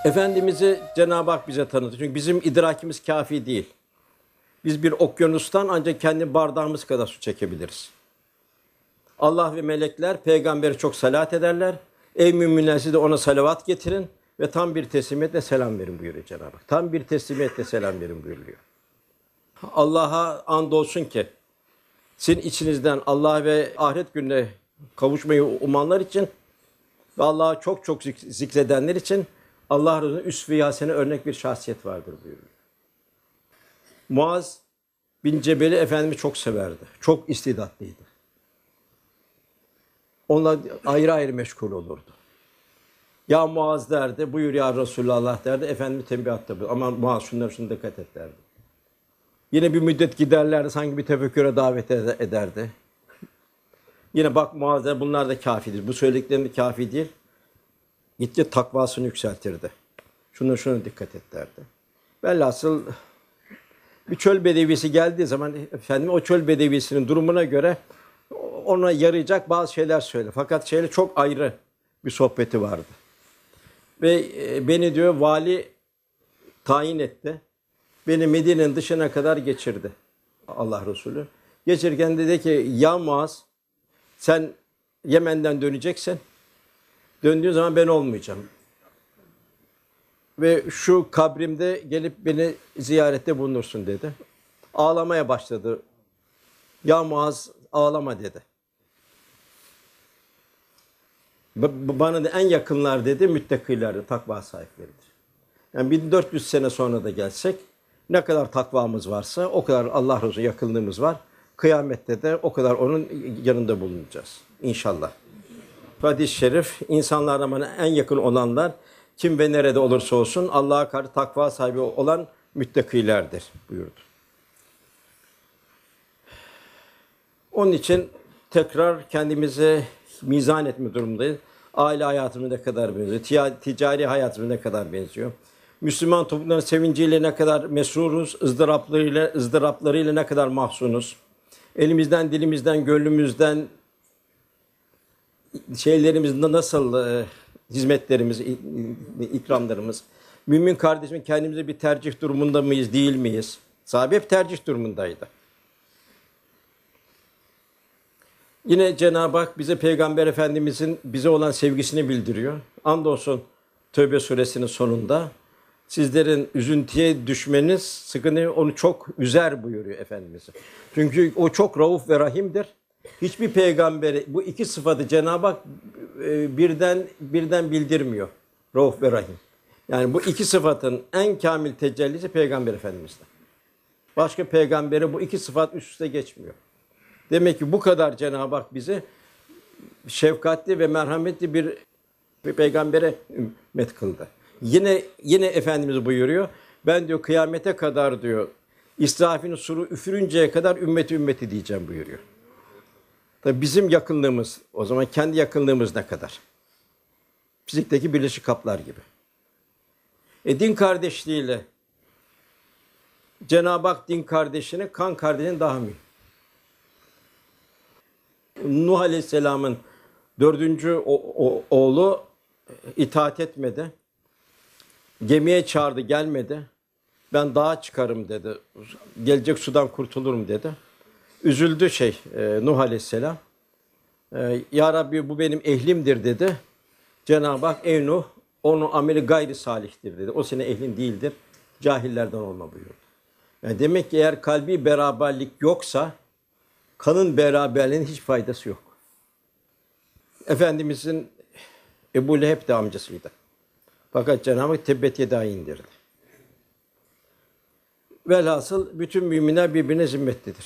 Efendimiz'i Cenab-ı Hak bize tanıttı. Çünkü bizim idrakimiz kâfi değil. Biz bir okyanustan ancak kendi bardağımız kadar su çekebiliriz. Allah ve melekler peygambere çok salat ederler. Ey müminler, siz de ona salavat getirin ve tam bir teslimiyetle selam verin buyuruyor Cenab-ı Hak. Tam bir teslimiyetle selam verin buyuruyor. Allah'a andolsun ki sizin içinizden Allah ve ahiret gününe kavuşmayı umanlar için ve Allah'ı çok çok zikredenler için Allah Resulü'nün üsve-i hasene örnek bir şahsiyet vardır buyuruyor. Muaz bin Cebel'i Efendimiz çok severdi. Çok istidatlıydı. Onunla ayrı ayrı meşgul olurdu. Ya Muaz derdi, buyur ya Resulallah derdi. Efendimiz tembihatta bulunurdu. Aman Muaz şunlara dikkat et derdi. Yine bir müddet giderlerdi, sanki bir tefekküre davet ederdi. Yine bak Muaz der, bunlar da kâfidir. Bu söylediklerim de kâfi değil. Gittikçe takvasını yükseltirdi. Şuna dikkat et derdi. Velhasıl bir çöl bedevisi geldiği zaman efendim o çöl bedevisinin durumuna göre ona yarayacak bazı şeyler söyle. Fakat şeyle çok ayrı bir sohbeti vardı. Ve beni diyor vali tayin etti. Beni Medine'nin dışına kadar geçirdi Allah Resulü. Geçirken dedi ki ya Muaz, sen Yemen'den döneceksin. Döndüğün zaman ben olmayacağım. Ve şu kabrimde gelip beni ziyarette bulunursun dedi. Ağlamaya başladı. Ya Muaz ağlama dedi. Bana da en yakınlar dedi, müttakilerdir, takva sahipleridir. Yani 1400 sene sonra da gelsek, ne kadar takvamız varsa o kadar Allah Resulü yakınlığımız var. Kıyamette de o kadar onun yanında bulunacağız inşallah. Hadis-i şerif, insanlardan bana en yakın olanlar kim ve nerede olursa olsun Allah'a karşı takva sahibi olan müttakilerdir buyurdu. Onun için tekrar kendimize mizan etme durumundayız. Aile hayatımız ne kadar benziyor, ticari hayatımız ne kadar benziyor. Müslüman toplumların sevinciyle ne kadar mesruruz, ızdıraplarıyla ne kadar mahzunuz. Elimizden, dilimizden, gönlümüzden, şeylerimizde nasıl hizmetlerimiz, ikramlarımız. Mümin kardeşim kendimize bir tercih durumunda mıyız, değil miyiz? Sahabe hep tercih durumundaydı. Yine Cenab-ı Hak bize Peygamber Efendimizin bize olan sevgisini bildiriyor. Andolsun Tövbe suresinin sonunda sizlerin üzüntüye düşmeniz sıkıntı onu çok üzer buyuruyor Efendimiz. Çünkü o çok rauf ve rahimdir. Hiçbir peygamberi bu iki sıfatı Cenab-ı Hak birden bildirmiyor. Rauf ve rahim. Yani bu iki sıfatın en kamil tecellisi Peygamber Efendimiz'de. Başka peygambere bu iki sıfat üst üste geçmiyor. Demek ki bu kadar Cenab-ı Hak bizi şefkatli ve merhametli bir peygambere ümmet kıldı. Yine Efendimiz buyuruyor. Ben diyor kıyamete kadar diyor İsrafil'in suru üfürünceye kadar ümmeti diyeceğim buyuruyor. Tabii bizim yakınlığımız, o zaman kendi yakınlığımız ne kadar? Fizikteki birleşik kaplar gibi. Din kardeşliğiyle Cenab-ı Hak din kardeşini, kan kardeşini daha mühim. Nuh Aleyhisselam'ın 4. oğlu itaat etmedi. Gemiye çağırdı, gelmedi. Ben dağa çıkarım dedi. Gelecek sudan kurtulurum dedi. Üzüldü Nuh Aleyhisselam. Ya Rabbi bu benim ehlimdir dedi. Cenab-ı Hak ey Nuh onun ameli gayri salihtir dedi. O senin ehlin değildir. Cahillerden olma buyurdu. Yani demek ki eğer kalbi beraberlik yoksa kanın beraberliğinin hiç faydası yok. Efendimizin Ebu Leheb de amcasıydı. Fakat Cenab-ı Hak tebbet yedâ indirdi. Velhasıl bütün müminler birbirine zimmetlidir.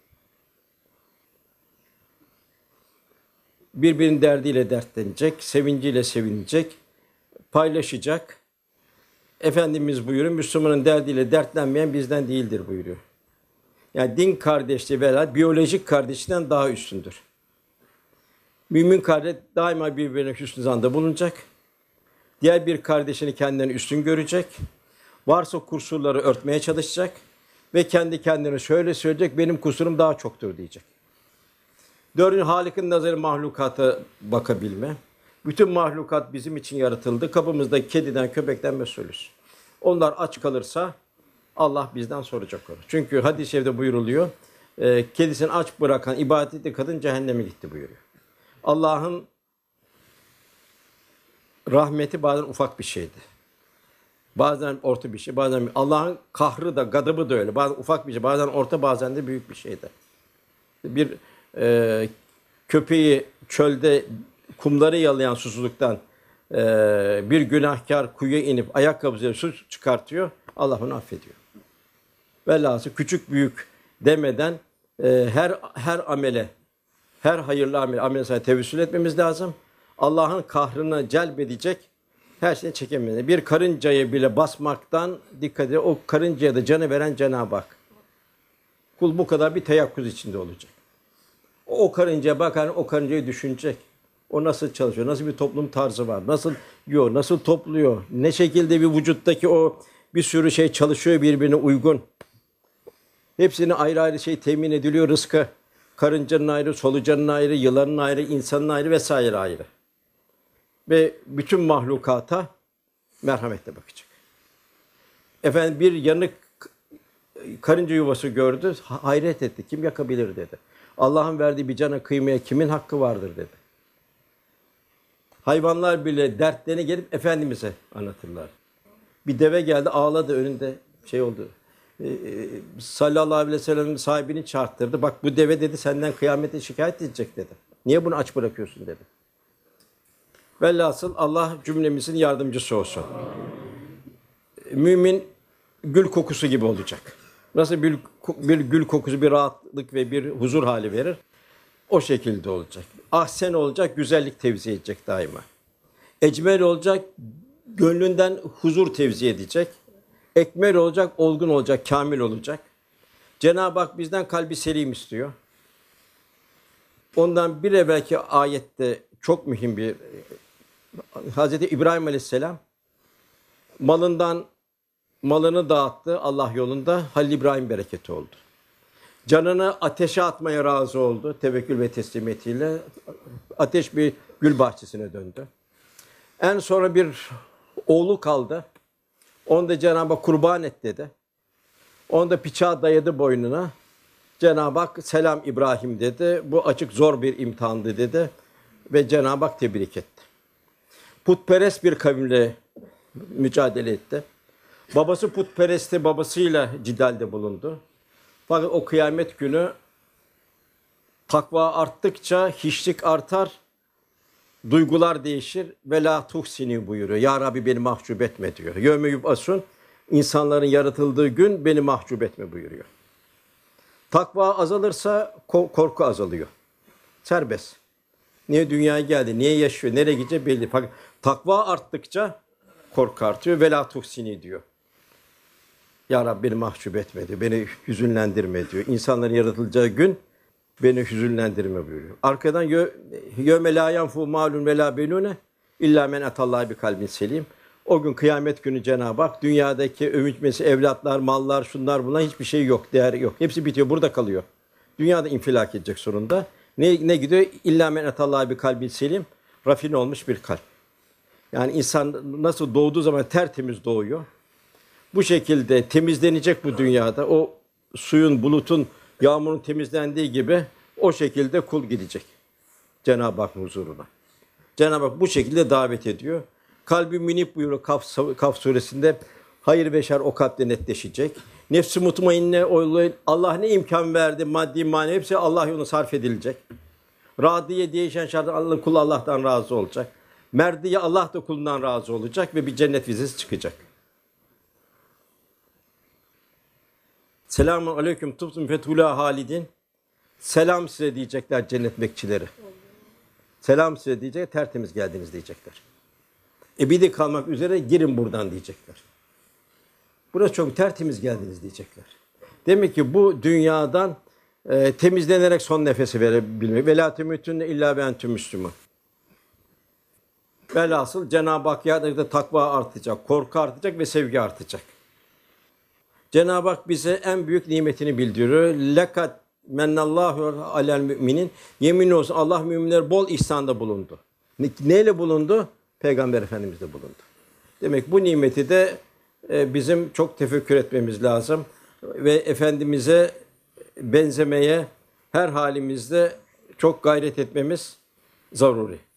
Birbirinin derdiyle dertlenecek, sevinciyle sevinecek, paylaşacak. Efendimiz buyuruyor, Müslümanın derdiyle dertlenmeyen bizden değildir buyuruyor. Yani din kardeşliği veya biyolojik kardeşliğinden daha üstündür. Mümin kardeş daima birbirine hüsnü zanda bulunacak. Diğer bir kardeşini kendinden üstün görecek. Varsa kusurları örtmeye çalışacak. Ve kendi kendine şöyle söyleyecek, benim kusurum daha çoktur diyecek. 4. Halık'ın nazarı mahlukata bakabilme. Bütün mahlukat bizim için yaratıldı. Kapımızda kediden, köpekten mesulüz. Onlar aç kalırsa Allah bizden soracak onu. Çünkü hadis-i şerifte buyuruluyor. Kedisini aç bırakan ibadetli kadın cehenneme gitti buyuruyor. Allah'ın rahmeti bazen ufak bir şeydi. Bazen orta bir şey, bazen Allah'ın kahrı da, gadabı da öyle. Bazen ufak bir şey, bazen orta, bazen de büyük bir şeydi. Bir köpeği çölde kumları yalayan susuzluktan bir günahkar kuyuya inip ayakkabısıyla su çıkartıyor. Allah onu affediyor. Velhasıl küçük büyük demeden her amele, her hayırlı amele sana tevessül etmemiz lazım. Allah'ın kahrını celbedecek her şeyi çekemeyiz. Bir karıncaya bile basmaktan dikkat edin. O karıncaya da canı veren Cenab-ı Hak. Kul bu kadar bir teyakkuz içinde olacak. O karıncaya bakar, o karıncayı düşünecek. O nasıl çalışıyor, nasıl bir toplum tarzı var, nasıl yiyor, nasıl topluyor, ne şekilde bir vücuttaki o bir sürü şey çalışıyor birbirine uygun. Hepsini ayrı ayrı şey temin ediliyor rızkı. Karıncanın ayrı, solucanın ayrı, yılanın ayrı, insanın ayrı vesaire ayrı. Ve bütün mahlukata merhametle bakacak. Efendim bir yanık karınca yuvası gördü, hayret etti. Kim yakabilir dedi. Allah'ın verdiği bir cana kıymaya kimin hakkı vardır dedi. Hayvanlar bile dertlerini gelip Efendimiz'e anlatırlar. Bir deve geldi ağladı önünde şey oldu. Sallallahu aleyhi ve sellem'in sahibini çağırttırdı. Bak bu deve dedi senden kıyamete şikayet edecek dedi. Niye bunu aç bırakıyorsun dedi. Velhasıl Allah cümlemizin yardımcısı olsun. Mümin gül kokusu gibi olacak. Nasıl bir gül kokusu bir rahatlık ve bir huzur hali verir. O şekilde olacak. Ahsen olacak, güzellik tevzi edecek daima. Ecmel olacak, gönlünden huzur tevzi edecek. Ekmel olacak, olgun olacak, kamil olacak. Cenab-ı Hak bizden kalbi selim istiyor. Ondan bir evvelki ayette çok mühim bir Hazreti İbrahim Aleyhisselam malını dağıttı Allah yolunda. Halil İbrahim bereketi oldu. Canını ateşe atmaya razı oldu tevekkül ve teslimiyetiyle. Ateş bir gül bahçesine döndü. En sonra bir oğlu kaldı. Onu da Cenab-ı Hak kurban et dedi. Onu da bıçağı dayadı boynuna. Cenab-ı Hak selam İbrahim dedi. Bu açık zor bir imtihandı dedi. Ve Cenab-ı Hak tebrik etti. Putperest bir kavimle mücadele etti. Babası putperestti, babasıyla cidalde bulundu. Fakat o kıyamet günü takva arttıkça hiçlik artar, duygular değişir ve la tuhsini buyuruyor. Ya Rabbi beni mahcup etme diyor. Yevme yub'asun, insanların yaratıldığı gün beni mahcup etme buyuruyor. Takva azalırsa korku azalıyor. Serbest. Niye dünyaya geldi, niye yaşıyor, nereye gidecek belli. Fakat takva arttıkça korku artıyor ve la tuhsini diyor. Ya Rabbi beni mahcup etme diyor, beni hüzünlendirme diyor. İnsanların yaratılacağı gün beni hüzünlendirme buyuruyor. Arkadan yevme la yenfu malun ve la benune illa men atallahi bi kalbin selim. O gün kıyamet günü Cenab-ı Hak dünyadaki övünçmesi, evlatlar, mallar, şunlar bunlar hiçbir şey yok, değeri yok. Hepsi bitiyor, burada kalıyor. Dünyada infilak edecek sonunda. Ne gidiyor? İlla men atallahi bi kalbin selim. Rafine olmuş bir kalp. Yani insan nasıl doğduğu zaman tertemiz doğuyor. Bu şekilde temizlenecek bu dünyada. O suyun, bulutun, yağmurun temizlendiği gibi o şekilde kul gidecek Cenab-ı Hakk'ın huzuruna. Cenab-ı Hak bu şekilde davet ediyor. Kalbi münip buyuruyor Kaf suresinde. Hayır ve şer o kalpte netleşecek. Nefsi mutmainne Allah ne imkan verdi, maddi manevi hepsi Allah yoluna sarf edilecek. Radiye değişen şartlar kul Allah'tan razı olacak. Merdiye Allah da kulundan razı olacak ve bir cennet vizesi çıkacak. Selamun aleyküm tubtum fethulâ halidin. Selam size diyecekler cennet bekçileri. Selam size diyecek, tertemiz geldiniz diyecekler. Ebedi kalmak üzere girin buradan diyecekler. Burası çok tertemiz geldiniz diyecekler. Demek ki bu dünyadan temizlenerek son nefesi verebilmek. Ve lâ temûtunne illâ ve entüm müslümûn. Velhasıl Cenab-ı Hak yardımcıda takva artacak, korku artacak ve sevgi artacak. Cenab-ı Hak bize en büyük nimetini bildiriyor. Lekat mennallahu alel müminin. Yemin olsun Allah müminlere bol ihsanda bulundu. Neyle bulundu? Peygamber Efendimiz de bulundu. Demek bu nimeti de bizim çok tefekkür etmemiz lazım ve Efendimiz'e benzemeye her halimizde çok gayret etmemiz zaruri.